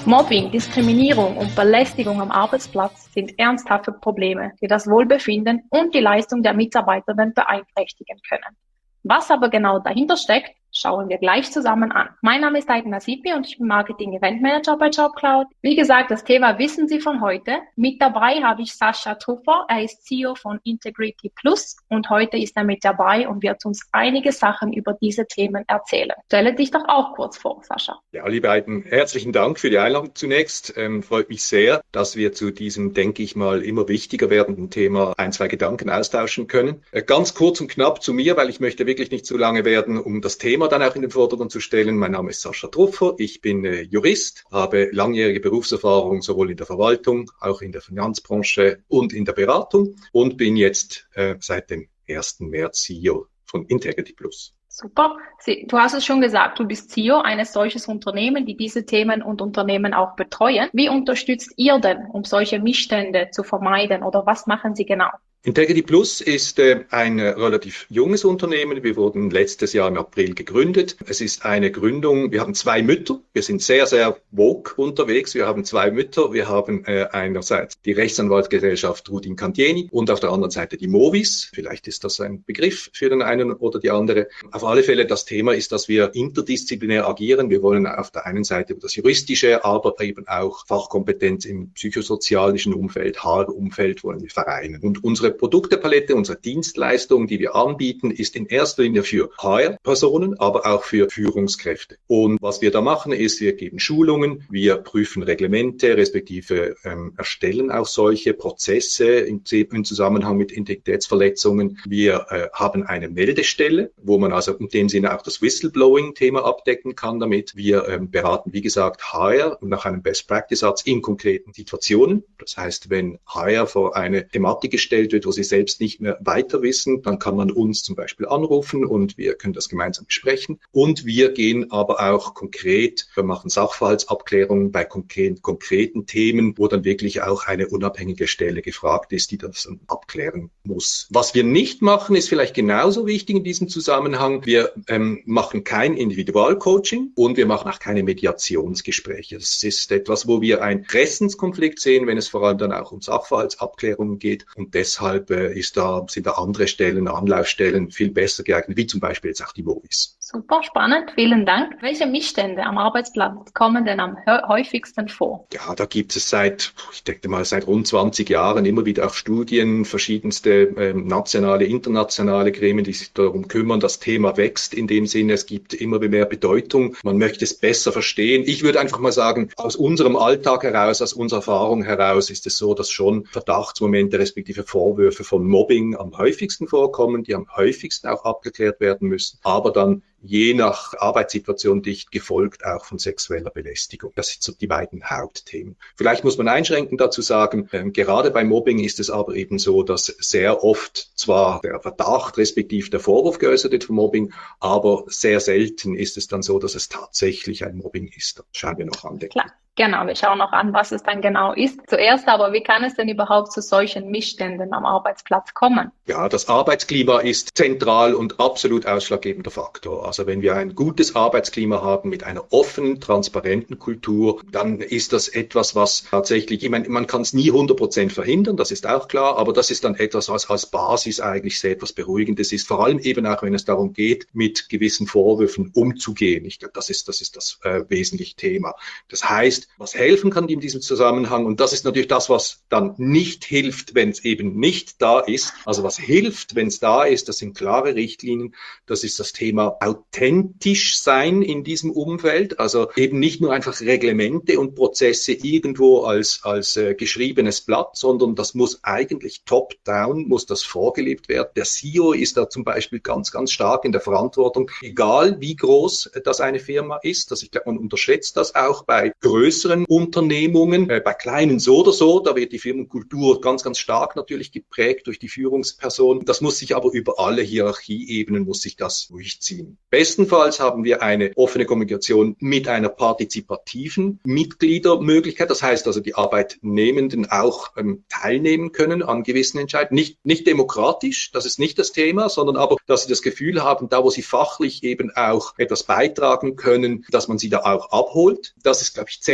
Mobbing, Diskriminierung und Belästigung am Arbeitsplatz sind ernsthafte Probleme, die das Wohlbefinden und die Leistung der Mitarbeitenden beeinträchtigen können. Was aber genau dahinter steckt, schauen wir gleich zusammen an. Mein Name ist Aiden Nasipi und ich bin Marketing-Event-Manager bei JobCloud. Wie gesagt, das Thema wissen Sie von heute. Mit dabei habe ich Sascha Truffer. Er ist CEO von Integrity Plus und heute ist er mit dabei und wird uns einige Sachen über diese Themen erzählen. Stelle dich doch auch kurz vor, Sascha. Ja, liebe Aiden, herzlichen Dank für die Einladung zunächst. Freut mich sehr, dass wir zu diesem, denke ich mal, immer wichtiger werdenden Thema ein, zwei Gedanken austauschen können. Ganz kurz und knapp zu mir, weil ich möchte wirklich nicht zu lange werden, um das Thema dann auch in den Vordergrund zu stellen. Mein Name ist Sascha Truffer, ich bin Jurist, habe langjährige Berufserfahrung sowohl in der Verwaltung, auch in der Finanzbranche und in der Beratung und bin jetzt seit dem 1. März CEO von Integrity Plus. Super. Du hast es schon gesagt, du bist CEO eines solches Unternehmens, die diese Themen und Unternehmen auch betreuen. Wie unterstützt ihr denn, um solche Missstände zu vermeiden oder was machen Sie genau? Integrity Plus ist ein relativ junges Unternehmen. Wir wurden letztes Jahr im April gegründet. Es ist eine Gründung, wir haben zwei Mütter. Wir sind sehr, sehr woke unterwegs. Wir haben zwei Mütter. Wir haben einerseits die Rechtsanwaltsgesellschaft Rudin Cantieni und auf der anderen Seite die Movis. Vielleicht ist das ein Begriff für den einen oder die andere. Auf alle Fälle, das Thema ist, dass wir interdisziplinär agieren. Wir wollen auf der einen Seite das Juristische, aber eben auch Fachkompetenz im psychosozialischen Umfeld, HR-Umfeld wollen wir vereinen. Und unsere Produktepalette, unsere Dienstleistung, die wir anbieten, ist in erster Linie für HR-Personen, aber auch für Führungskräfte. Und was wir da machen, ist, wir geben Schulungen, wir prüfen Reglemente, respektive erstellen auch solche Prozesse im Zusammenhang mit Integritätsverletzungen. Wir haben eine Meldestelle, wo man also in dem Sinne auch das Whistleblowing-Thema abdecken kann damit. Wir beraten, wie gesagt, HR nach einem Best-Practice-Satz in konkreten Situationen. Das heißt, wenn HR vor eine Thematik gestellt wird, wo sie selbst nicht mehr weiter wissen, dann kann man uns zum Beispiel anrufen und wir können das gemeinsam besprechen. Und wir gehen aber auch konkret, wir machen Sachverhaltsabklärungen bei konkreten Themen, wo dann wirklich auch eine unabhängige Stelle gefragt ist, die das dann abklären muss. Was wir nicht machen, ist vielleicht genauso wichtig in diesem Zusammenhang. Wir machen kein Individualcoaching und wir machen auch keine Mediationsgespräche. Das ist etwas, wo wir einen Interessenskonflikt sehen, wenn es vor allem dann auch um Sachverhaltsabklärungen geht. Und deshalb sind da andere Stellen, Anlaufstellen viel besser geeignet, wie zum Beispiel jetzt auch die Movis. Super, spannend, vielen Dank. Welche Missstände am Arbeitsplatz kommen denn am häufigsten vor? Ja, da gibt es seit rund 20 Jahren immer wieder auch Studien, verschiedenste nationale, internationale Gremien, die sich darum kümmern. Das Thema wächst in dem Sinne, es gibt immer mehr Bedeutung. Man möchte es besser verstehen. Ich würde einfach mal sagen, aus unserem Alltag heraus, aus unserer Erfahrung heraus ist es so, dass schon Verdachtsmomente respektive Vorwürfe von Mobbing am häufigsten vorkommen, die am häufigsten auch abgeklärt werden müssen, aber dann je nach Arbeitssituation dicht gefolgt auch von sexueller Belästigung. Das sind so die beiden Hauptthemen. Vielleicht muss man einschränkend dazu sagen, gerade bei Mobbing ist es aber eben so, dass sehr oft zwar der Verdacht respektive der Vorwurf geäußert wird von Mobbing, aber sehr selten ist es dann so, dass es tatsächlich ein Mobbing ist. Das schauen wir noch an. Klar. Genau, wir schauen noch an, was es dann genau ist. Zuerst aber, wie kann es denn überhaupt zu solchen Missständen am Arbeitsplatz kommen? Ja, das Arbeitsklima ist zentral und absolut ausschlaggebender Faktor. Also wenn wir ein gutes Arbeitsklima haben mit einer offenen, transparenten Kultur, dann ist das etwas, was tatsächlich, ich meine, man kann es nie 100% verhindern, das ist auch klar, aber das ist dann etwas, was als Basis eigentlich sehr etwas Beruhigendes ist, vor allem eben auch, wenn es darum geht, mit gewissen Vorwürfen umzugehen. Ich glaube, das ist das wesentliche Thema. Das heißt, was helfen kann in diesem Zusammenhang, und das ist natürlich das, was dann nicht hilft, wenn es eben nicht da ist. Also was hilft, wenn es da ist, das sind klare Richtlinien, das ist das Thema authentisch sein in diesem Umfeld, also eben nicht nur einfach Reglemente und Prozesse irgendwo als geschriebenes Blatt, sondern das muss eigentlich top-down, muss das vorgelebt werden. Der CEO ist da zum Beispiel ganz, ganz stark in der Verantwortung, egal wie groß das eine Firma ist. Also ich glaube, man unterschätzt das auch bei größeren Unternehmungen, bei kleinen so oder so, da wird die Firmenkultur ganz, ganz stark natürlich geprägt durch die Führungsperson. Das muss sich aber über alle Hierarchieebenen, muss sich das durchziehen. Bestenfalls haben wir eine offene Kommunikation mit einer partizipativen Mitgliedermöglichkeit. Das heißt also, die Arbeitnehmenden auch teilnehmen können an gewissen Entscheidungen. Nicht demokratisch, das ist nicht das Thema, sondern aber, dass sie das Gefühl haben, da wo sie fachlich eben auch etwas beitragen können, dass man sie da auch abholt. Das ist, glaube ich, sehr,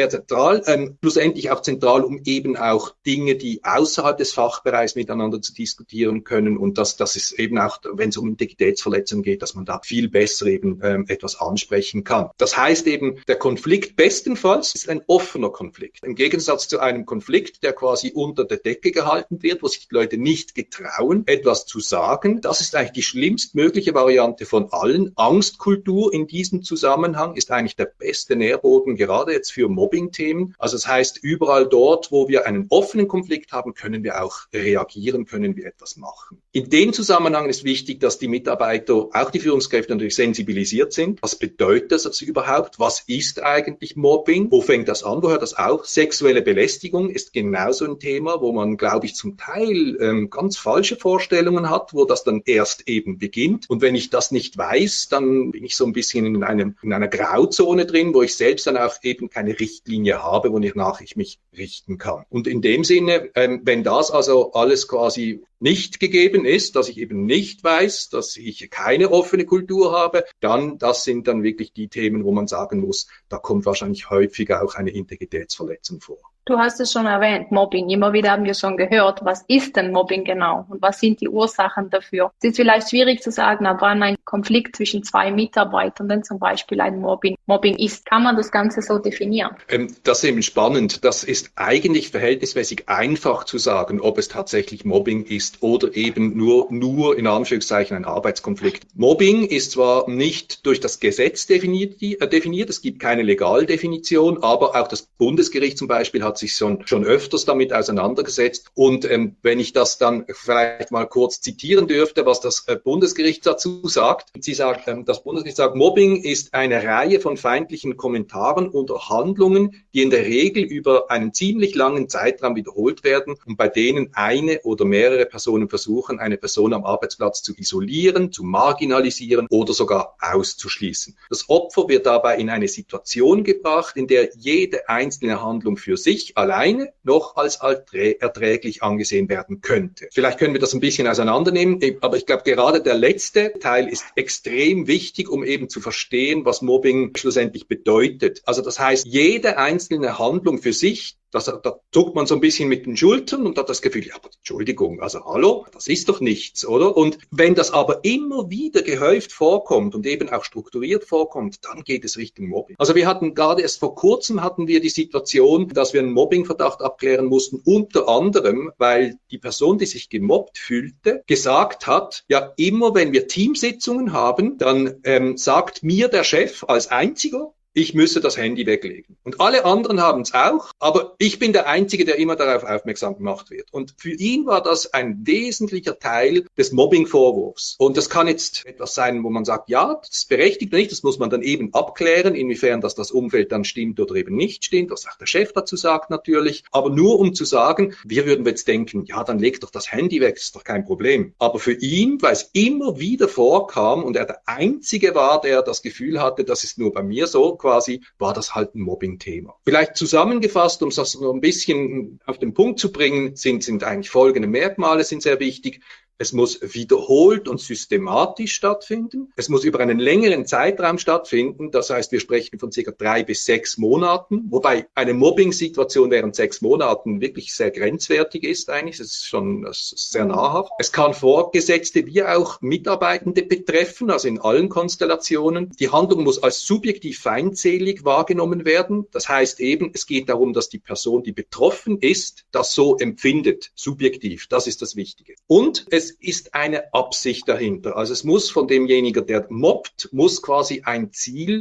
sehr zentral, schlussendlich auch zentral, um eben auch Dinge, die außerhalb des Fachbereichs miteinander zu diskutieren können und das ist eben auch, wenn es um Integritätsverletzungen geht, dass man da viel besser eben etwas ansprechen kann. Das heißt eben, der Konflikt bestenfalls ist ein offener Konflikt. Im Gegensatz zu einem Konflikt, der quasi unter der Decke gehalten wird, wo sich die Leute nicht getrauen, etwas zu sagen. Das ist eigentlich die schlimmstmögliche Variante von allen. Angstkultur in diesem Zusammenhang ist eigentlich der beste Nährboden, gerade jetzt für Mobbing-Themen. Also das heißt, überall dort, wo wir einen offenen Konflikt haben, können wir auch reagieren, können wir etwas machen. In dem Zusammenhang ist wichtig, dass die Mitarbeiter, auch die Führungskräfte natürlich sensibilisiert sind. Was bedeutet das überhaupt? Was ist eigentlich Mobbing? Wo fängt das an? Wo hört das auf? Sexuelle Belästigung ist genauso ein Thema, wo man, glaube ich, zum Teil ganz falsche Vorstellungen hat, wo das dann erst eben beginnt. Und wenn ich das nicht weiß, dann bin ich so ein bisschen in einer Grauzone drin, wo ich selbst dann auch eben keine Richtlinie habe, wonach ich mich richten kann. Und in dem Sinne, wenn das also alles quasi nicht gegeben ist, dass ich eben nicht weiß, dass ich keine offene Kultur habe, dann, das sind dann wirklich die Themen, wo man sagen muss, da kommt wahrscheinlich häufiger auch eine Integritätsverletzung vor. Du hast es schon erwähnt, Mobbing. Immer wieder haben wir schon gehört, was ist denn Mobbing genau und was sind die Ursachen dafür? Es ist vielleicht schwierig zu sagen, ab wann ein Konflikt zwischen zwei Mitarbeitenden zum Beispiel ein Mobbing ist. Kann man das Ganze so definieren? Das ist eben spannend. Das ist eigentlich verhältnismäßig einfach zu sagen, ob es tatsächlich Mobbing ist oder eben nur in Anführungszeichen ein Arbeitskonflikt. Mobbing ist zwar nicht durch das Gesetz definiert, es gibt keine Legaldefinition, aber auch das Bundesgericht zum Beispiel hat sich schon öfters damit auseinandergesetzt. Und wenn ich das dann vielleicht mal kurz zitieren dürfte, was das Bundesgericht dazu sagt. Das Bundesgericht sagt, Mobbing ist eine Reihe von feindlichen Kommentaren oder Handlungen, die in der Regel über einen ziemlich langen Zeitraum wiederholt werden und bei denen eine oder mehrere Personen versuchen, eine Person am Arbeitsplatz zu isolieren, zu marginalisieren oder sogar auszuschließen. Das Opfer wird dabei in eine Situation gebracht, in der jede einzelne Handlung für sich alleine noch als erträglich angesehen werden könnte. Vielleicht können wir das ein bisschen auseinandernehmen, aber ich glaube, gerade der letzte Teil ist extrem wichtig, um eben zu verstehen, was Mobbing schlussendlich bedeutet. Also das heißt, jede einzelne Handlung für sich, da zuckt man so ein bisschen mit den Schultern und hat das Gefühl, ja, aber Entschuldigung, also hallo, das ist doch nichts, oder? Und wenn das aber immer wieder gehäuft vorkommt und eben auch strukturiert vorkommt, dann geht es Richtung Mobbing. Also wir hatten gerade erst vor kurzem die Situation, dass wir einen Mobbingverdacht abklären mussten, unter anderem, weil die Person, die sich gemobbt fühlte, gesagt hat, ja, immer wenn wir Teamsitzungen haben, dann sagt mir der Chef als einziger, ich müsse das Handy weglegen. Und alle anderen haben es auch, aber ich bin der Einzige, der immer darauf aufmerksam gemacht wird. Und für ihn war das ein wesentlicher Teil des Mobbing-Vorwurfs. Und das kann jetzt etwas sein, wo man sagt, ja, das ist berechtigt oder nicht, das muss man dann eben abklären, inwiefern das Umfeld dann stimmt oder eben nicht stimmt, was auch der Chef dazu sagt natürlich. Aber nur um zu sagen, wir würden jetzt denken, ja, dann leg doch das Handy weg, ist doch kein Problem. Aber für ihn, weil es immer wieder vorkam und er der Einzige war, der das Gefühl hatte, das ist nur bei mir so, quasi, war das halt ein Mobbing-Thema. Vielleicht zusammengefasst, um das noch ein bisschen auf den Punkt zu bringen, sind eigentlich folgende Merkmale sind sehr wichtig. Es muss wiederholt und systematisch stattfinden. Es muss über einen längeren Zeitraum stattfinden. Das heißt, wir sprechen von ca. 3 bis 6 Monaten, wobei eine Mobbing-Situation während 6 Monaten wirklich sehr grenzwertig ist eigentlich. Das ist sehr nahrhaft. Es kann Vorgesetzte wie auch Mitarbeitende betreffen, also in allen Konstellationen. Die Handlung muss als subjektiv feindselig wahrgenommen werden. Das heißt eben, es geht darum, dass die Person, die betroffen ist, das so empfindet, subjektiv. Das ist das Wichtige. Und es ist eine Absicht dahinter. Also es muss von demjenigen, der mobbt, muss quasi ein Ziel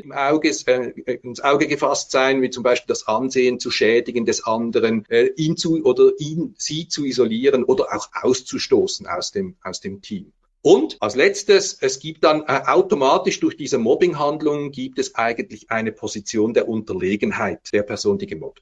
ins Auge gefasst sein, wie zum Beispiel das Ansehen zu schädigen des anderen, sie zu isolieren oder auch auszustoßen aus dem Team. Und als letztes, es gibt dann automatisch durch diese Mobbinghandlung gibt es eigentlich eine Position der Unterlegenheit der Person, die gemobbt wird.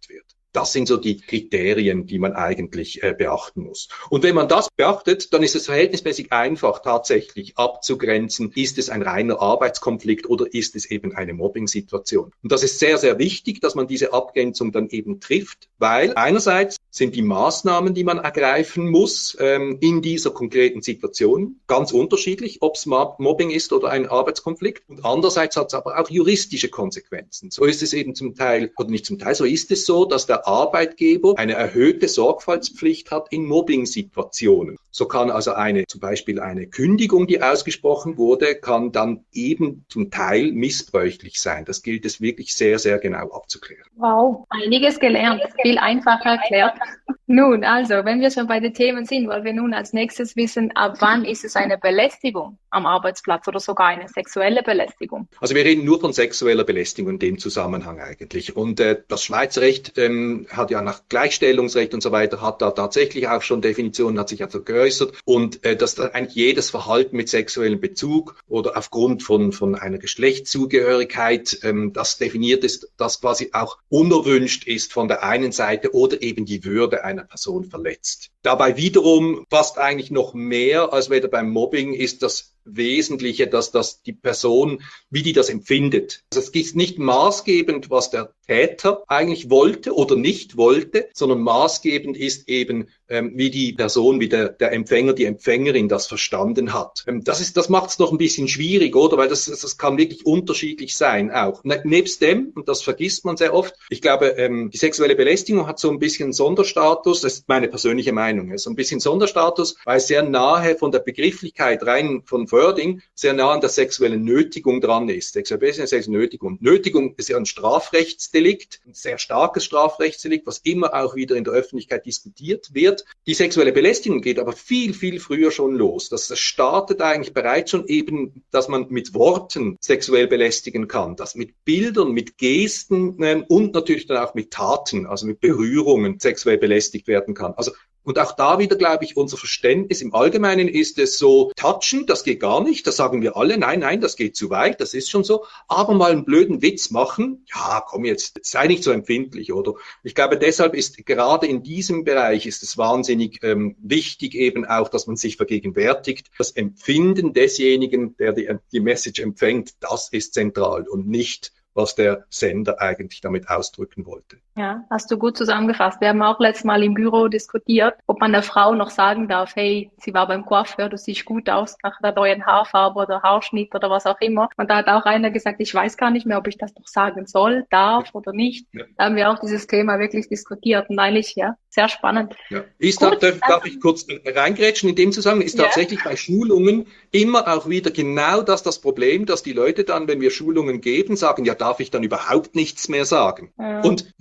Das sind so die Kriterien, die man eigentlich beachten muss. Und wenn man das beachtet, dann ist es verhältnismäßig einfach tatsächlich abzugrenzen, ist es ein reiner Arbeitskonflikt oder ist es eben eine Mobbing-Situation. Und das ist sehr, sehr wichtig, dass man diese Abgrenzung dann eben trifft, weil einerseits sind die Maßnahmen, die man ergreifen muss in dieser konkreten Situation, ganz unterschiedlich, ob es Mobbing ist oder ein Arbeitskonflikt. Und andererseits hat es aber auch juristische Konsequenzen. So ist es eben zum Teil, oder nicht zum Teil, so ist es so, dass der Arbeitgeber eine erhöhte Sorgfaltspflicht hat in Mobbing-Situationen. So kann also zum Beispiel eine Kündigung, die ausgesprochen wurde, kann dann eben zum Teil missbräuchlich sein. Das gilt es wirklich sehr, sehr genau abzuklären. Wow, einiges gelernt, viel einfacher erklärt. Nun, also, wenn wir schon bei den Themen sind, wollen wir nun als nächstes wissen, ab wann ist es eine Belästigung am Arbeitsplatz oder sogar eine sexuelle Belästigung? Also wir reden nur von sexueller Belästigung in dem Zusammenhang eigentlich. Und das Schweizer Recht hat ja nach Gleichstellungsrecht und so weiter, hat da tatsächlich auch schon Definitionen, hat sich also geäußert. Und dass eigentlich jedes Verhalten mit sexuellem Bezug oder aufgrund von einer Geschlechtszugehörigkeit, das definiert ist, das quasi auch unerwünscht ist von der einen Seite oder eben die Würde einer Person verletzt. Dabei wiederum fast eigentlich noch mehr als weder beim Mobbing ist das Wesentliche, dass das die Person, wie die das empfindet. Also es ist nicht maßgebend, was der Täter eigentlich wollte oder nicht wollte, sondern maßgebend ist eben, wie die Person, wie der Empfänger, die Empfängerin das verstanden hat. Das macht es noch ein bisschen schwierig, oder? Weil das kann wirklich unterschiedlich sein auch. Nebst dem, und das vergisst man sehr oft, ich glaube, die sexuelle Belästigung hat so ein bisschen Sonderstatus, das ist meine persönliche Meinung, so ein bisschen Sonderstatus, weil sehr nahe von der Begrifflichkeit rein von Wording sehr nah an der sexuellen Nötigung dran ist. Sexuelle Belästigung ist sexuelle Nötigung. Nötigung ist ja ein Strafrechtsdelikt, ein sehr starkes Strafrechtsdelikt, was immer auch wieder in der Öffentlichkeit diskutiert wird. Die sexuelle Belästigung geht aber viel, viel früher schon los. Das startet eigentlich bereits schon eben, dass man mit Worten sexuell belästigen kann, dass mit Bildern, mit Gesten und natürlich dann auch mit Taten, also mit Berührungen sexuell belästigt werden kann. Also und auch da wieder, glaube ich, unser Verständnis im Allgemeinen ist es so, touchen, das geht gar nicht, das sagen wir alle, nein, das geht zu weit, das ist schon so, aber mal einen blöden Witz machen, ja, komm jetzt, sei nicht so empfindlich, oder? Ich glaube, deshalb ist gerade in diesem Bereich ist es wahnsinnig wichtig eben auch, dass man sich vergegenwärtigt, das Empfinden desjenigen, der die Message empfängt, das ist zentral und nicht, was der Sender eigentlich damit ausdrücken wollte. Ja, hast du gut zusammengefasst. Wir haben auch letztes Mal im Büro diskutiert, ob man der Frau noch sagen darf, hey, sie war beim Coiffeur, du siehst gut aus nach der neuen Haarfarbe oder Haarschnitt oder was auch immer. Und da hat auch einer gesagt, ich weiß gar nicht mehr, ob ich das noch sagen soll, darf oder nicht. Ja. Da haben wir auch dieses Thema wirklich diskutiert und eigentlich, ja, sehr spannend. Ja. Darf ich kurz reingrätschen in dem Zusammenhang, ist tatsächlich bei Schulungen immer auch wieder genau das Problem, dass die Leute dann, wenn wir Schulungen geben, sagen, ja, darf ich dann überhaupt nichts mehr sagen? Ja. Und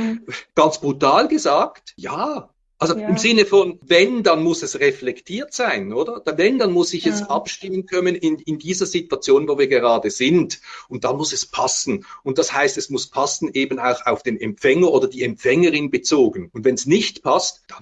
ganz brutal gesagt, ja. Also im Sinne von, wenn, dann muss es reflektiert sein, oder? Wenn, dann muss ich es abstimmen können in dieser Situation, wo wir gerade sind. Und dann muss es passen. Und das heißt, es muss passen eben auch auf den Empfänger oder die Empfängerin bezogen. Und wenn es nicht passt, dann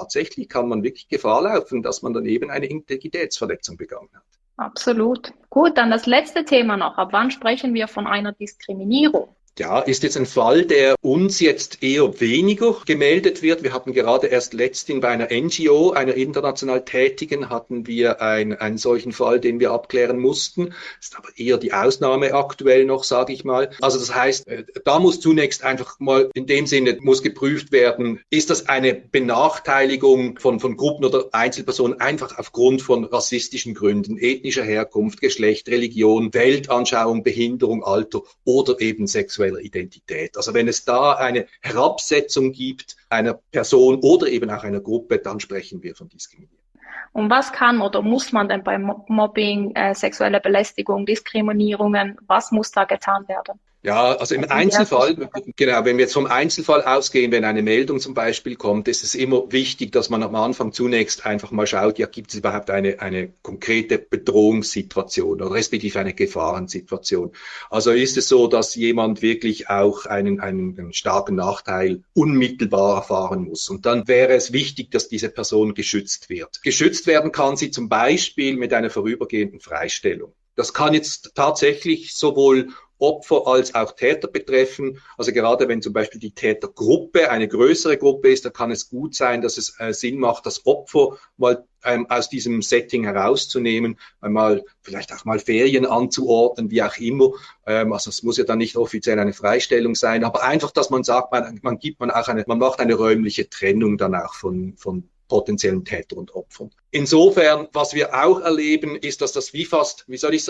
kann man wirklich Gefahr laufen, dass man dann eben eine Integritätsverletzung begangen hat. Absolut. Gut, dann das letzte Thema noch. Ab wann sprechen wir von einer Diskriminierung? Ja, ist jetzt ein Fall, der uns jetzt eher weniger gemeldet wird. Wir hatten gerade erst letztens bei einer NGO, einer international Tätigen, hatten wir einen solchen Fall, den wir abklären mussten. Ist aber eher die Ausnahme aktuell noch, sage ich mal. Also das heißt, da muss zunächst einfach mal in dem Sinne muss geprüft werden, ist das eine Benachteiligung von Gruppen oder Einzelpersonen einfach aufgrund von rassistischen Gründen, ethnischer Herkunft, Geschlecht, Religion, Weltanschauung, Behinderung, Alter oder eben sexuelle Identität. Also wenn es da eine Herabsetzung gibt einer Person oder eben auch einer Gruppe, dann sprechen wir von Diskriminierung. Und was kann oder muss man denn beim Mobbing, sexuelle Belästigung, Diskriminierungen, was muss da getan werden? Ja, also im Einzelfall, genau, wenn wir jetzt vom Einzelfall ausgehen, wenn eine Meldung zum Beispiel kommt, ist es immer wichtig, dass man am Anfang zunächst einfach mal schaut, ja, gibt es überhaupt eine konkrete Bedrohungssituation oder respektive eine Gefahrensituation. Also ist es so, dass jemand wirklich auch einen starken Nachteil unmittelbar erfahren muss. Und dann wäre es wichtig, dass diese Person geschützt wird. Geschützt werden kann sie zum Beispiel mit einer vorübergehenden Freistellung. Das kann jetzt tatsächlich sowohl Opfer als auch Täter betreffen. Also gerade wenn zum Beispiel die Tätergruppe eine größere Gruppe ist, dann kann es gut sein, dass es Sinn macht, das Opfer mal aus diesem Setting herauszunehmen, einmal vielleicht auch mal Ferien anzuordnen, wie auch immer. Also es muss ja dann nicht offiziell eine Freistellung sein, aber einfach, dass man sagt, man macht eine räumliche Trennung dann auch von potenziellen Täter und Opfern. Insofern, was wir auch erleben, ist, dass das wie fast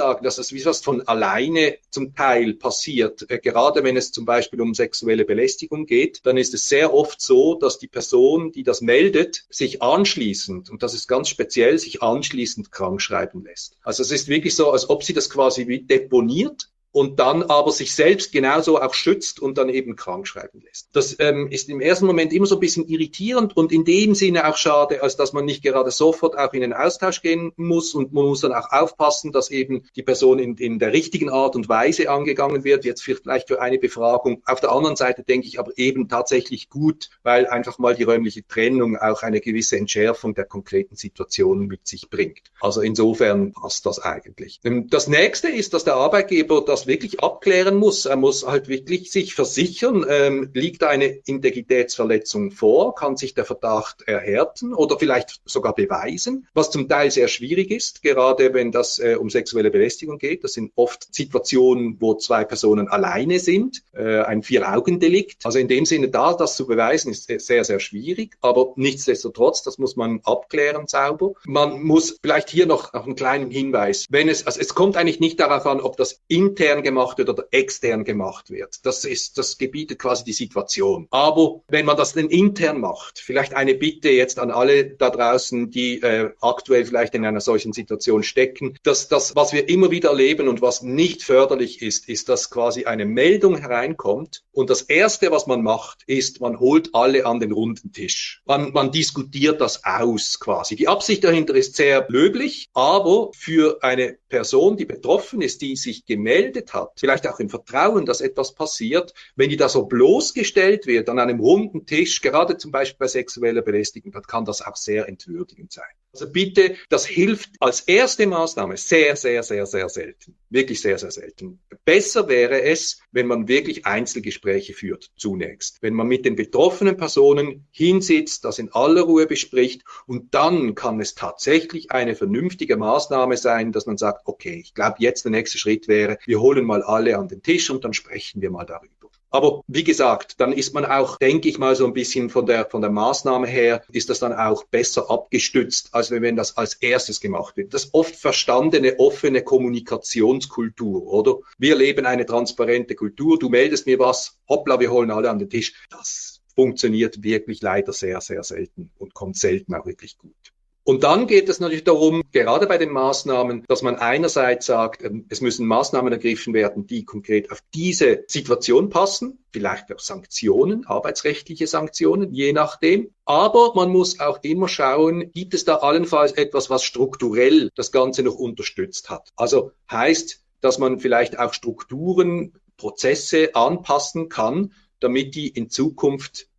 von alleine zum Teil passiert. Gerade wenn es zum Beispiel um sexuelle Belästigung geht, dann ist es sehr oft so, dass die Person, die das meldet, sich anschließend, und das ist ganz speziell, sich anschließend krankschreiben lässt. Also es ist wirklich so, als ob sie das quasi wie deponiert und dann aber sich selbst genauso auch schützt und dann eben krank schreiben lässt. Das ist im ersten Moment immer so ein bisschen irritierend und in dem Sinne auch schade, als dass man nicht gerade sofort auch in den Austausch gehen muss und man muss dann auch aufpassen, dass eben die Person in der richtigen Art und Weise angegangen wird, jetzt vielleicht für eine Befragung. Auf der anderen Seite denke ich aber eben tatsächlich gut, weil einfach mal die räumliche Trennung auch eine gewisse Entschärfung der konkreten Situation mit sich bringt. Also insofern passt das eigentlich. Das nächste ist, dass der Arbeitgeber das wirklich abklären muss. Er muss halt wirklich sich versichern, liegt eine Integritätsverletzung vor, kann sich der Verdacht erhärten oder vielleicht sogar beweisen, was zum Teil sehr schwierig ist, gerade wenn das um sexuelle Belästigung geht. Das sind oft Situationen, wo zwei Personen alleine sind, ein Vier-Augen-Delikt. Also in dem Sinne, das zu beweisen, ist sehr, sehr schwierig, aber nichtsdestotrotz, das muss man abklären sauber. Man muss vielleicht hier noch einen kleinen Hinweis, es kommt eigentlich nicht darauf an, ob das intern gemacht wird oder extern gemacht wird. Das gebietet quasi die Situation. Aber wenn man das denn intern macht, vielleicht eine Bitte jetzt an alle da draußen, die aktuell vielleicht in einer solchen Situation stecken, dass das, was wir immer wieder erleben und was nicht förderlich ist, dass quasi eine Meldung hereinkommt und das Erste, was man macht, ist, man holt alle an den runden Tisch. Man diskutiert das aus quasi. Die Absicht dahinter ist sehr löblich, aber für eine Person, die betroffen ist, die sich gemeldet hat, vielleicht auch im Vertrauen, dass etwas passiert, wenn die da so bloßgestellt wird an einem runden Tisch, gerade zum Beispiel bei sexueller Belästigung, dann kann das auch sehr entwürdigend sein. Also bitte, das hilft als erste Maßnahme sehr, sehr, sehr, sehr selten. Wirklich sehr, sehr selten. Besser wäre es, wenn man wirklich Einzelgespräche führt, zunächst. Wenn man mit den betroffenen Personen hinsitzt, das in aller Ruhe bespricht und dann kann es tatsächlich eine vernünftige Maßnahme sein, dass man sagt, okay, ich glaube jetzt der nächste Schritt wäre, wir holen mal alle an den Tisch und dann sprechen wir mal darüber. Aber wie gesagt, dann ist man auch, denke ich mal, so ein bisschen von der Maßnahme her, ist das dann auch besser abgestützt, als wenn das als erstes gemacht wird. Das oft verstandene, offene Kommunikationskultur, oder? Wir leben eine transparente Kultur, du meldest mir was, hoppla, wir holen alle an den Tisch. Das funktioniert wirklich leider sehr, sehr selten und kommt selten auch wirklich gut. Und dann geht es natürlich darum, gerade bei den Maßnahmen, dass man einerseits sagt, es müssen Maßnahmen ergriffen werden, die konkret auf diese Situation passen, vielleicht auch Sanktionen, arbeitsrechtliche Sanktionen, je nachdem. Aber man muss auch immer schauen, gibt es da allenfalls etwas, was strukturell das Ganze noch unterstützt hat. Also heißt, dass man vielleicht auch Strukturen, Prozesse anpassen kann, damit die in Zukunft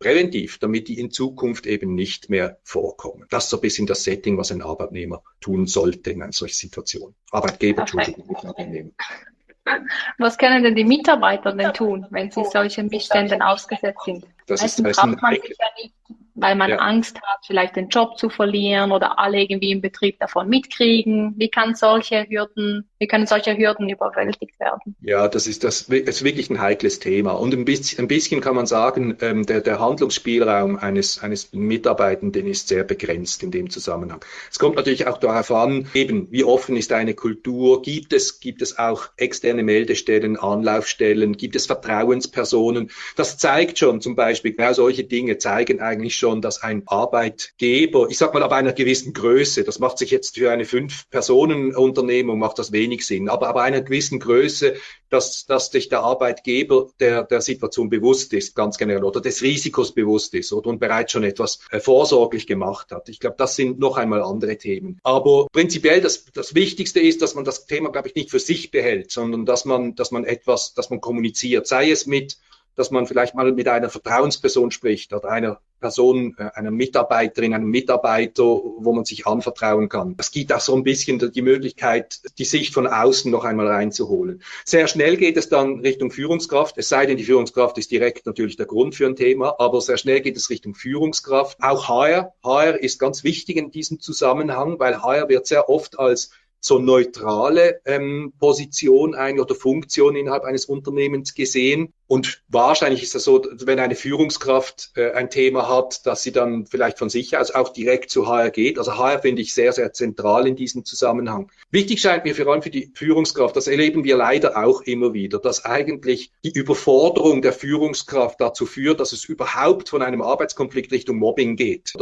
eben nicht mehr vorkommen. Das ist so ein bisschen das Setting, was ein Arbeitnehmer tun sollte in einer solchen Situation. Arbeitgeber, Entschuldigung, Arbeitnehmer. Was können denn die Mitarbeiter denn tun, wenn sie solchen Missständen ausgesetzt sind? Meistens traut man sich ja nicht, weil man Angst hat, vielleicht den Job zu verlieren oder alle irgendwie im Betrieb davon mitkriegen. Wie können solche Hürden überwältigt werden? Ja, das ist wirklich ein heikles Thema. Und ein bisschen kann man sagen, der Handlungsspielraum eines Mitarbeitenden ist sehr begrenzt in dem Zusammenhang. Es kommt natürlich auch darauf an, eben, wie offen ist eine Kultur? Gibt es auch externe Meldestellen, Anlaufstellen? Gibt es Vertrauenspersonen? Das zeigt schon zum Beispiel, genau solche Dinge zeigen eigentlich schon, dass ein Arbeitgeber, ich sag mal ab einer gewissen Größe, das macht sich jetzt für eine 5-Personen-Unternehmung macht das wenig Sinn, aber ab einer gewissen Größe, dass sich der Arbeitgeber der Situation bewusst ist, ganz generell, oder des Risikos bewusst ist und bereits schon etwas vorsorglich gemacht hat. Ich glaube, das sind noch einmal andere Themen. Aber prinzipiell das Wichtigste ist, dass man das Thema, glaube ich, nicht für sich behält, sondern dass man kommuniziert, sei es dass man vielleicht mal mit einer Vertrauensperson spricht oder einer Person, einer Mitarbeiterin, einem Mitarbeiter, wo man sich anvertrauen kann. Es gibt auch so ein bisschen die Möglichkeit, die Sicht von außen noch einmal reinzuholen. Sehr schnell geht es dann Richtung Führungskraft, es sei denn, die Führungskraft ist direkt natürlich der Grund für ein Thema, aber sehr schnell geht es Richtung Führungskraft. Auch HR. HR ist ganz wichtig in diesem Zusammenhang, weil HR wird sehr oft als so neutrale Position oder Funktion innerhalb eines Unternehmens gesehen. Und wahrscheinlich ist es so, wenn eine Führungskraft ein Thema hat, dass sie dann vielleicht von sich aus auch direkt zu HR geht. Also HR finde ich sehr, sehr zentral in diesem Zusammenhang. Wichtig scheint mir vor allem für die Führungskraft, das erleben wir leider auch immer wieder, dass eigentlich die Überforderung der Führungskraft dazu führt, dass es überhaupt von einem Arbeitskonflikt Richtung Mobbing geht.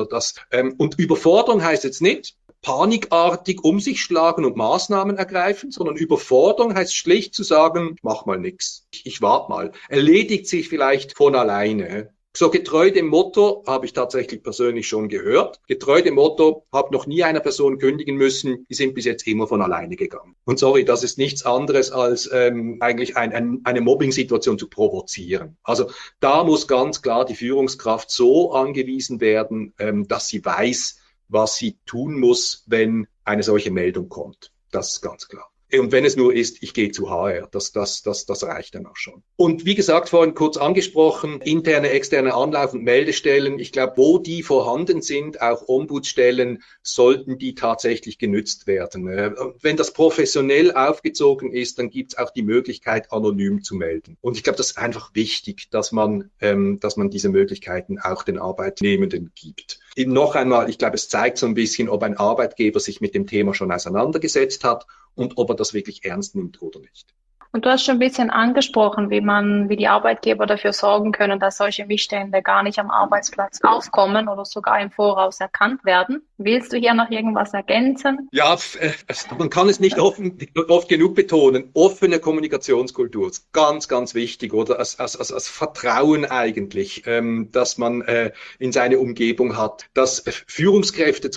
Und Überforderung heißt jetzt nicht, panikartig um sich schlagen und Maßnahmen ergreifen, sondern Überforderung heißt schlicht zu sagen, ich mach mal nix, ich warte mal, erledigt sich vielleicht von alleine. So getreu dem Motto, habe ich tatsächlich persönlich schon gehört, getreu dem Motto, habe noch nie einer Person kündigen müssen, die sind bis jetzt immer von alleine gegangen. Und sorry, das ist nichts anderes als eigentlich eine Mobbing-Situation zu provozieren. Also da muss ganz klar die Führungskraft so angewiesen werden, dass sie weiß, was sie tun muss, wenn eine solche Meldung kommt. Das ist ganz klar. Und wenn es nur ist, ich gehe zu HR, das reicht dann auch schon. Und wie gesagt, vorhin kurz angesprochen, interne, externe Anlauf- und Meldestellen. Ich glaube, wo die vorhanden sind, auch Ombudsstellen, sollten die tatsächlich genützt werden. Wenn das professionell aufgezogen ist, dann gibt es auch die Möglichkeit, anonym zu melden. Und ich glaube, das ist einfach wichtig, dass man diese Möglichkeiten auch den Arbeitnehmenden gibt. Noch einmal, ich glaube, es zeigt so ein bisschen, ob ein Arbeitgeber sich mit dem Thema schon auseinandergesetzt hat und ob er das wirklich ernst nimmt oder nicht. Und du hast schon ein bisschen angesprochen, wie die Arbeitgeber dafür sorgen können, dass solche Missstände gar nicht am Arbeitsplatz aufkommen oder sogar im Voraus erkannt werden. Willst du hier noch irgendwas ergänzen? Ja, man kann es nicht oft genug betonen. Offene Kommunikationskultur ist ganz, ganz wichtig, oder als Vertrauen eigentlich, dass man in seine Umgebung hat. Dass Führungskräfte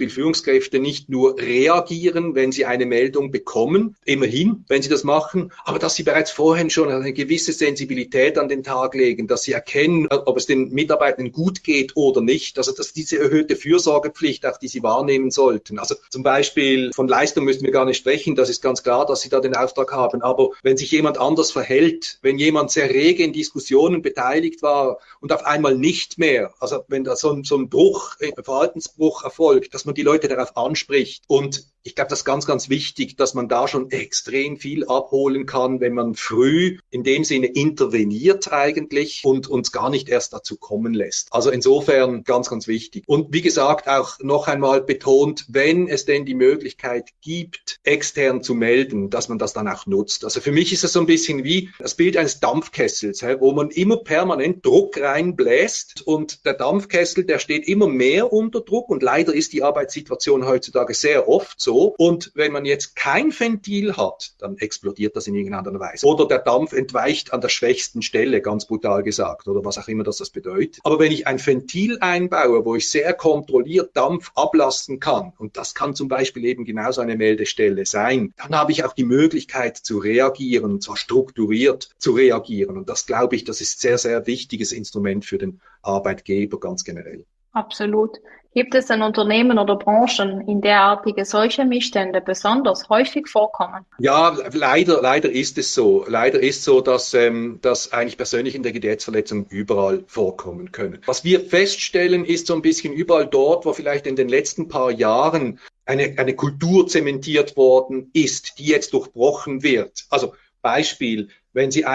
nicht nur reagieren, wenn sie eine Meldung bekommen, immerhin, wenn sie das machen, aber dass sie bereits vorhin schon eine gewisse Sensibilität an den Tag legen, dass sie erkennen, ob es den Mitarbeitern gut geht oder nicht. Also dass diese erhöhte Fürsorgepflicht, auch die sie wahrnehmen sollten. Also zum Beispiel von Leistung müssen wir gar nicht sprechen, das ist ganz klar, dass sie da den Auftrag haben. Aber wenn sich jemand anders verhält, wenn jemand sehr rege in Diskussionen beteiligt war und auf einmal nicht mehr, also wenn da so ein Verhaltensbruch erfolgt, dass man die Leute darauf anspricht. Und ich glaube, das ist ganz, ganz wichtig, dass man da schon extrem viel abholen kann, wenn man früh in dem Sinne interveniert eigentlich und uns gar nicht erst dazu kommen lässt. Also insofern ganz, ganz wichtig. Und wie gesagt, auch noch einmal betont, wenn es denn die Möglichkeit gibt, extern zu melden, dass man das dann auch nutzt. Also für mich ist es so ein bisschen wie das Bild eines Dampfkessels, wo man immer permanent Druck reinbläst und der Dampfkessel, der steht immer mehr unter Druck und leider ist die Arbeitssituation heutzutage sehr oft so. Und wenn man jetzt kein Ventil hat, dann explodiert das in irgendeiner Weise. Oder der Dampf entweicht an der schwächsten Stelle, ganz brutal gesagt, oder was auch immer das bedeutet. Aber wenn ich ein Ventil einbaue, wo ich sehr kontrolliert Dampf ablassen kann, und das kann zum Beispiel eben genauso eine Meldestelle sein, dann habe ich auch die Möglichkeit zu reagieren, und zwar strukturiert zu reagieren. Und das, glaube ich, das ist sehr, sehr wichtiges Instrument für den Arbeitgeber ganz generell. Absolut. Gibt es denn Unternehmen oder Branchen, in derartige solche Missstände besonders häufig vorkommen? Ja, leider ist es so. Leider ist so, dass eigentlich persönliche Integritätsverletzungen überall vorkommen können. Was wir feststellen, ist so ein bisschen überall dort, wo vielleicht in den letzten paar Jahren eine Kultur zementiert worden ist, die jetzt durchbrochen wird. Also Beispiel, wenn Sie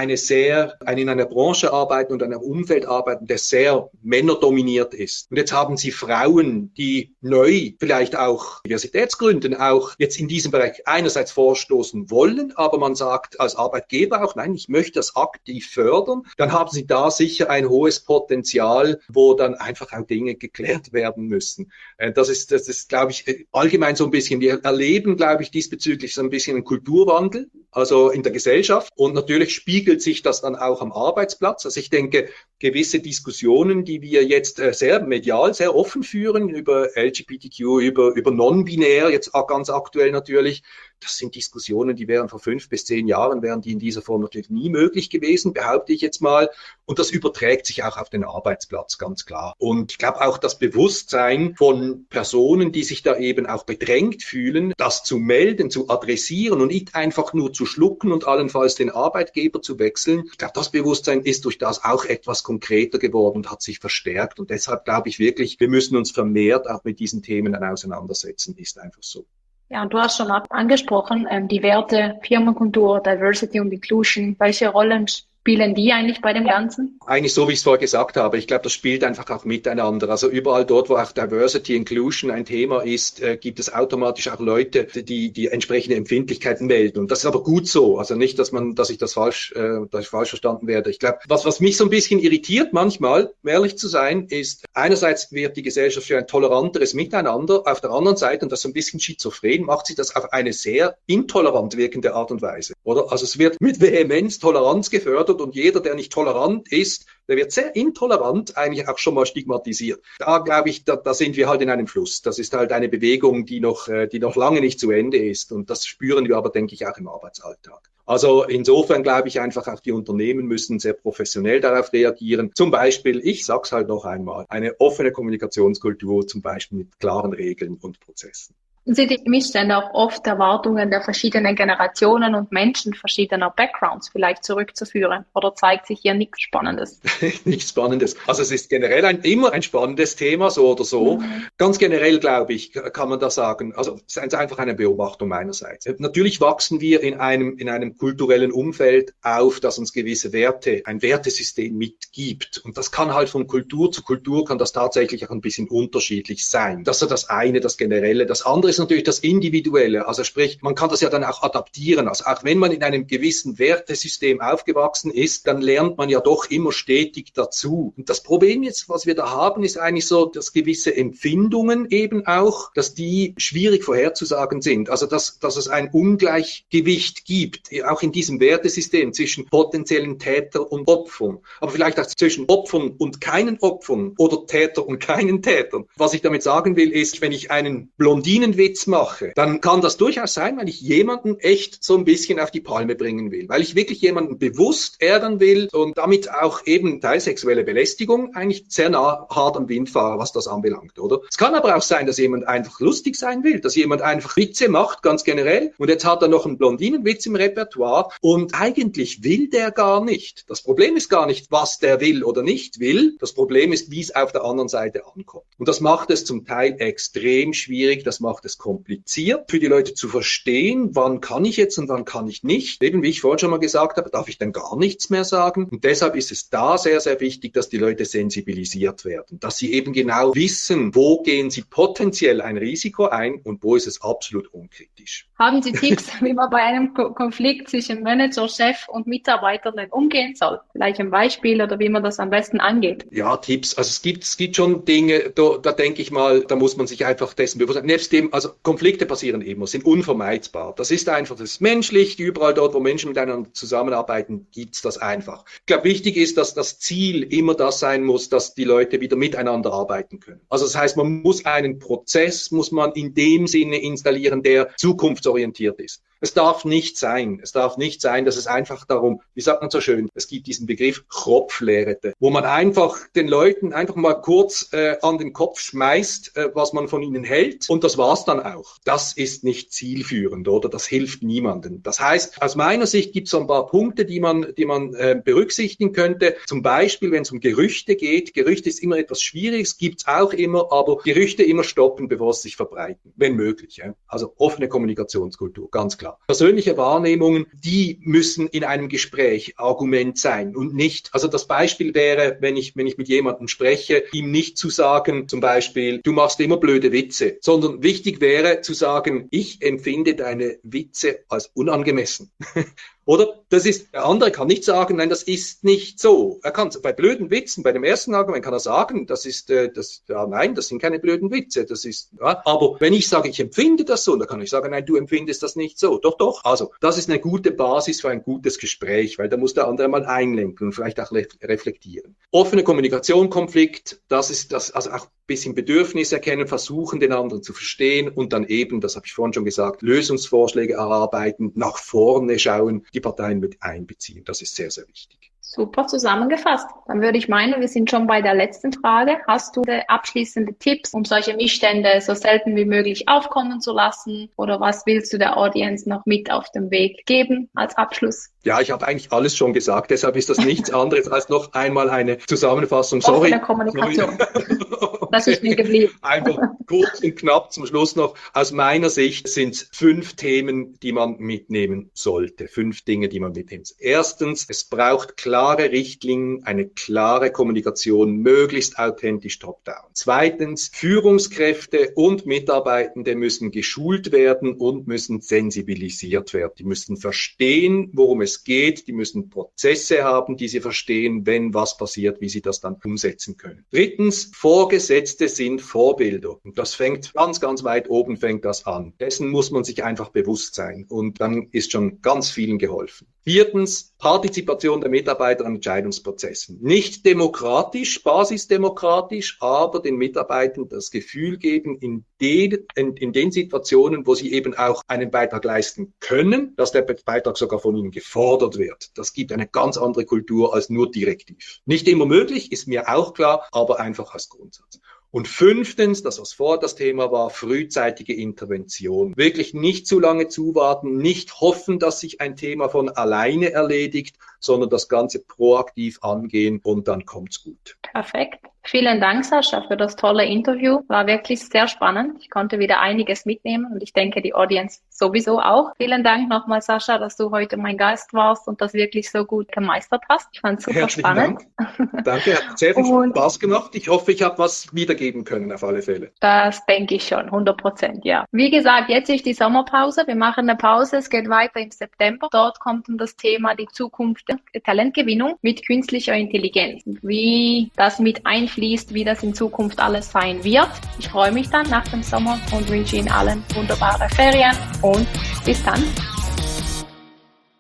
in einer Branche arbeiten und in einem Umfeld arbeiten, der sehr männerdominiert ist. Und jetzt haben Sie Frauen, die neu, vielleicht auch Diversitätsgründen, auch jetzt in diesem Bereich einerseits vorstoßen wollen, aber man sagt als Arbeitgeber auch, nein, ich möchte das aktiv fördern. Dann haben Sie da sicher ein hohes Potenzial, wo dann einfach auch Dinge geklärt werden müssen. Das ist, glaube ich, allgemein so ein bisschen, wir erleben, glaube ich, diesbezüglich so ein bisschen einen Kulturwandel, also in der Gesellschaft. Und natürlich spiegelt sich das dann auch am Arbeitsplatz. Also ich denke, gewisse Diskussionen, die wir jetzt sehr medial, sehr offen führen, über LGBTQ, über non-binär, jetzt auch ganz aktuell natürlich, Das sind Diskussionen, die wären vor 5 bis 10 Jahren, wären die in dieser Form natürlich nie möglich gewesen, behaupte ich jetzt mal. Und das überträgt sich auch auf den Arbeitsplatz, ganz klar. Und ich glaube auch das Bewusstsein von Personen, die sich da eben auch bedrängt fühlen, das zu melden, zu adressieren und nicht einfach nur zu schlucken und allenfalls den Arbeitgeber zu wechseln. Ich glaube, das Bewusstsein ist durch das auch etwas konkreter geworden und hat sich verstärkt. Und deshalb glaube ich wirklich, wir müssen uns vermehrt auch mit diesen Themen dann auseinandersetzen, ist einfach so. Ja, und du hast schon angesprochen, die Werte, Firmenkultur, Diversity und Inclusion. Welche Rollen spielen die eigentlich bei dem Ganzen? Eigentlich so, wie ich es vorher gesagt habe. Ich glaube, das spielt einfach auch miteinander. Also überall dort, wo auch Diversity, Inclusion ein Thema ist, gibt es automatisch auch Leute, die entsprechende Empfindlichkeiten melden. Und das ist aber gut so. Also nicht, dass ich falsch verstanden werde. Ich glaube, was mich so ein bisschen irritiert manchmal, um ehrlich zu sein, ist, einerseits wird die Gesellschaft für ein toleranteres Miteinander. Auf der anderen Seite, und das ist so ein bisschen schizophren, macht sie das auf eine sehr intolerant wirkende Art und Weise. Oder? Also es wird mit Vehemenz Toleranz gefördert und jeder, der nicht tolerant ist, der wird sehr intolerant eigentlich auch schon mal stigmatisiert. Da glaube ich, da sind wir halt in einem Fluss. Das ist halt eine Bewegung, die noch lange nicht zu Ende ist. Und das spüren wir aber, denke ich, auch im Arbeitsalltag. Also insofern glaube ich einfach, auch die Unternehmen müssen sehr professionell darauf reagieren. Zum Beispiel, ich sag's halt noch einmal, eine offene Kommunikationskultur, zum Beispiel mit klaren Regeln und Prozessen. Sind die Missstände auch oft Erwartungen der verschiedenen Generationen und Menschen verschiedener Backgrounds vielleicht zurückzuführen? Oder zeigt sich hier nichts Spannendes? Nichts Spannendes. Also es ist generell immer ein spannendes Thema, so oder so. Mhm. Ganz generell, glaube ich, kann man da sagen, also es ist einfach eine Beobachtung meinerseits. Natürlich wachsen wir in einem kulturellen Umfeld auf, das uns gewisse Werte, ein Wertesystem mitgibt. Und das kann halt von Kultur zu Kultur, kann das tatsächlich auch ein bisschen unterschiedlich sein. Das ist das eine, das Generelle. Das andere ist natürlich das Individuelle. Also sprich, man kann das ja dann auch adaptieren. Also auch wenn man in einem gewissen Wertesystem aufgewachsen ist, dann lernt man ja doch immer stetig dazu. Und das Problem jetzt, was wir da haben, ist eigentlich so, dass gewisse Empfindungen eben auch, dass die schwierig vorherzusagen sind. Also dass es ein Ungleichgewicht gibt, auch in diesem Wertesystem zwischen potenziellen Tätern und Opfern. Aber vielleicht auch zwischen Opfern und keinen Opfern oder Täter und keinen Tätern. Was ich damit sagen will, ist, wenn ich einen Blondinenwitz mache, dann kann das durchaus sein, wenn ich jemanden echt so ein bisschen auf die Palme bringen will, weil ich wirklich jemanden bewusst ärgern will und damit auch eben teilsexuelle Belästigung eigentlich sehr hart am Wind fahre, was das anbelangt, oder? Es kann aber auch sein, dass jemand einfach lustig sein will, dass jemand einfach Witze macht, ganz generell, und jetzt hat er noch einen Blondinenwitz im Repertoire und eigentlich will der gar nicht. Das Problem ist gar nicht, was der will oder nicht will, das Problem ist, wie es auf der anderen Seite ankommt. Und das macht es zum Teil extrem schwierig, das macht es kompliziert für die Leute zu verstehen, wann kann ich jetzt und wann kann ich nicht. Eben wie ich vorhin schon mal gesagt habe, darf ich dann gar nichts mehr sagen. Und deshalb ist es da sehr, sehr wichtig, dass die Leute sensibilisiert werden, dass sie eben genau wissen, wo gehen sie potenziell ein Risiko ein und wo ist es absolut unkritisch. Haben Sie Tipps, wie man bei einem Konflikt zwischen Manager, Chef und Mitarbeitern denn umgehen soll? Vielleicht ein Beispiel oder wie man das am besten angeht? Ja, Tipps. Also es gibt schon Dinge, da denke ich mal, da muss man sich einfach dessen bewusst sein. Nebst dem, also Konflikte passieren immer, sind unvermeidbar. Das ist einfach, das ist menschlich. Überall dort, wo Menschen miteinander zusammenarbeiten, gibt's das einfach. Ich glaube, wichtig ist, dass das Ziel immer das sein muss, dass die Leute wieder miteinander arbeiten können. Also das heißt, man muss einen Prozess, muss man in dem Sinne installieren, der zukunftsorientiert ist. Es darf nicht sein, dass es einfach darum, wie sagt man so schön, es gibt diesen Begriff Kropflehrete, wo man einfach den Leuten einfach mal kurz an den Kopf schmeißt, was man von ihnen hält und das war's dann auch. Das ist nicht zielführend, oder? Das hilft niemandem. Das heißt, aus meiner Sicht gibt es so ein paar Punkte, die man berücksichtigen könnte. Zum Beispiel, wenn es um Gerüchte geht. Gerüchte ist immer etwas Schwieriges, gibt's auch immer, aber Gerüchte immer stoppen, bevor sie sich verbreiten, wenn möglich. Ja? Also offene Kommunikationskultur, ganz klar. Persönliche Wahrnehmungen, die müssen in einem Gespräch Argument sein und nicht, also das Beispiel wäre, wenn ich mit jemandem spreche, ihm nicht zu sagen, zum Beispiel, du machst immer blöde Witze, sondern wichtig wäre zu sagen, ich empfinde deine Witze als unangemessen. Oder der andere kann nicht sagen, nein, das ist nicht so. Er kann bei blöden Witzen, bei dem ersten Argument kann er sagen, nein, das sind keine blöden Witze, das ist, ja. Aber wenn ich sage, ich empfinde das so, dann kann ich sagen, nein, du empfindest das nicht so. Doch. Also, das ist eine gute Basis für ein gutes Gespräch, weil da muss der andere mal einlenken und vielleicht auch reflektieren. Offene Kommunikation, Konflikt, das ist das, also auch bisschen Bedürfnis erkennen, versuchen, den anderen zu verstehen und dann eben, das habe ich vorhin schon gesagt, Lösungsvorschläge erarbeiten, nach vorne schauen, die Parteien mit einbeziehen. Das ist sehr, sehr wichtig. Super zusammengefasst. Dann würde ich meinen, wir sind schon bei der letzten Frage. Hast du abschließende Tipps, um solche Missstände so selten wie möglich aufkommen zu lassen? Oder was willst du der Audience noch mit auf den Weg geben als Abschluss? Ja, ich habe eigentlich alles schon gesagt. Deshalb ist das nichts anderes als noch einmal eine Zusammenfassung. Sorry. Offene Kommunikation. Das ist mir geblieben. Einfach kurz und knapp zum Schluss noch. Aus meiner Sicht sind es 5 Themen, die man mitnehmen sollte. 5 Dinge, die man mitnehmen. Erstens, es braucht klare Richtlinien, eine klare Kommunikation, möglichst authentisch top-down. Zweitens, Führungskräfte und Mitarbeitende müssen geschult werden und müssen sensibilisiert werden. Die müssen verstehen, worum es geht. Die müssen Prozesse haben, die sie verstehen, wenn was passiert, wie sie das dann umsetzen können. Drittens, Vorgesetzte sind Vorbilder. Und das fängt ganz, ganz weit oben fängt das an. Dessen muss man sich einfach bewusst sein. Und dann ist schon ganz vielen geholfen. Viertens, Partizipation der Mitarbeiter an Entscheidungsprozessen. Nicht demokratisch, basisdemokratisch, aber den Mitarbeitern das Gefühl geben, in den Situationen, wo sie eben auch einen Beitrag leisten können, dass der Beitrag sogar von ihnen gefordert wird. Das gibt eine ganz andere Kultur als nur direktiv. Nicht immer möglich, ist mir auch klar, aber einfach als Grundsatz. Und 5, das was vorher das Thema war, frühzeitige Intervention. Wirklich nicht zu lange zuwarten, nicht hoffen, dass sich ein Thema von alleine erledigt, sondern das Ganze proaktiv angehen und dann kommt's gut. Perfekt. Vielen Dank, Sascha, für das tolle Interview. War wirklich sehr spannend. Ich konnte wieder einiges mitnehmen und ich denke, die Audience sowieso auch. Vielen Dank nochmal, Sascha, dass du heute mein Gast warst und das wirklich so gut gemeistert hast. Ich fand es super spannend. Dank. Danke, hat sehr viel Spaß gemacht. Ich hoffe, ich habe was wiedergeben können, auf alle Fälle. Das denke ich schon, 100%, ja. Wie gesagt, jetzt ist die Sommerpause. Wir machen eine Pause. Es geht weiter im September. Dort kommt um das Thema die Zukunft der Talentgewinnung mit künstlicher Intelligenz. Wie das mit einfließt, wie das in Zukunft alles sein wird. Ich freue mich dann nach dem Sommer und wünsche Ihnen allen wunderbare Ferien und bis dann.